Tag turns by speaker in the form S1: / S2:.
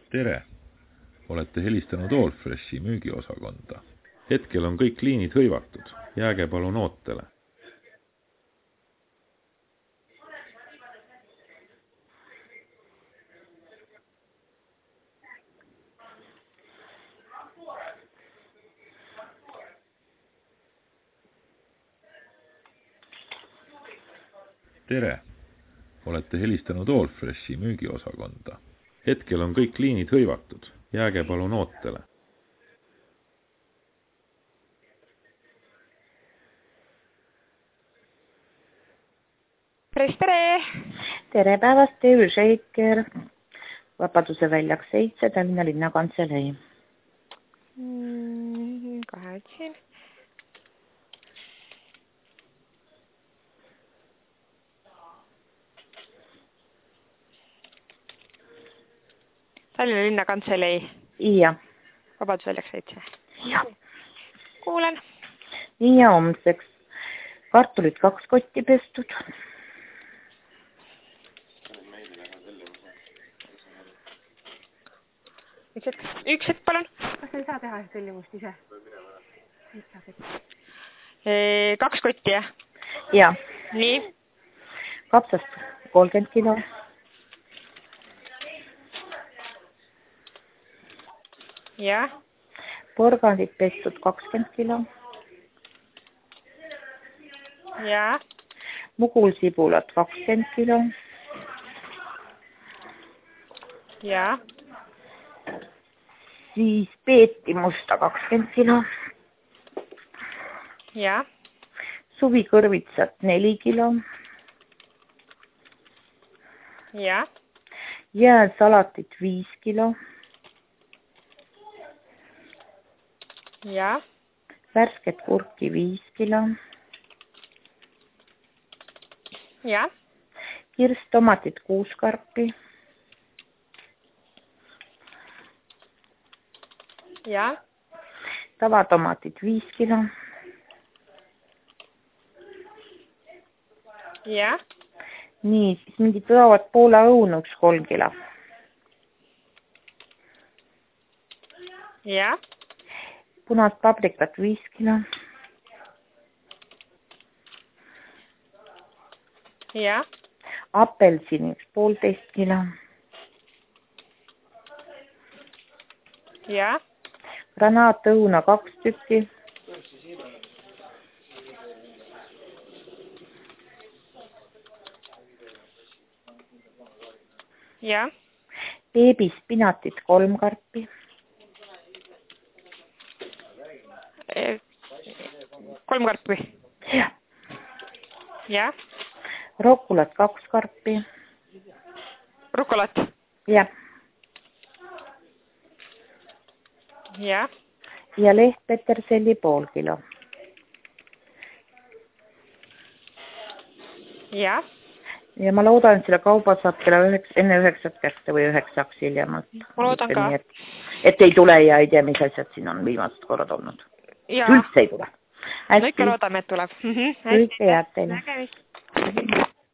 S1: Tere! Olete helistanud Allfreshi müügiosakonda. Hetkel on kõik liinid hõivatud. Jääge palun ootele. Tere! Olete helistanud Allfreshi müügiosakonda. Hetkel on kõik liinid hõivatud. Jääge palun ootele.
S2: Tere!
S3: Tere päevast, TV Shaker, Vabaduse väljak 7, Tallinna linnakantselei.
S2: Kohe otsin. Tallinna linnakantselei.
S3: Ja.
S2: Vabaduse väljak 7.
S3: Ja.
S2: Kuulen.
S3: Nii ja homseks. Kartulit 2 kotti pestud.
S2: Üks hetk, palun. Kas ei saa teha tellimust ise? 2 kotti, jah?
S3: Ja.
S2: Nii?
S3: Kapsast 30 kilo.
S2: Ja.
S3: Porgandit pestud 20 kilo.
S2: Ja.
S3: Mugulsibulat 20 kilo.
S2: Ja.
S3: Siis peeti musta 20 kilo.
S2: Ja.
S3: Suvikõrvitsat 4 kilo.
S2: Ja.
S3: Jääsalatit 5 kilo.
S2: Ja.
S3: Värsket kurki 5 kilo.
S2: Ja.
S3: Kirstomatit 6 karpi.
S2: Ja.
S3: Tavatomatit 5 kilo.
S2: Ja.
S3: Nii, siis mingid tõavad Poola õunu 3 kilo.
S2: Ja.
S3: Punast paprikat 5 kilo.
S2: Ja.
S3: Apelsini 1,5 kilo.
S2: Ja.
S3: Granaatõuna 2 tükki.
S2: Ja.
S3: Beebispinatit 3 karpi.
S2: 3 karpi.
S3: Ja.
S2: Ja.
S3: Rokulat 2 karpi.
S2: Rukolat.
S3: Ja.
S2: Ja.
S3: Ja lehtpeterselli 0,5 kilo.
S2: Ja.
S3: Ja ma loodan, et selle kauba saab enne 9 kätte või 9 hiljemalt.
S2: Ma loodan ka.
S3: Et ei tule ja ei tea, mis asjad siin on viimased korrad olnud.
S2: Ja.
S3: Üldse ei tule.
S2: No ikka loodame, et tuleb.
S3: Kõike head teile.
S2: Nägemist.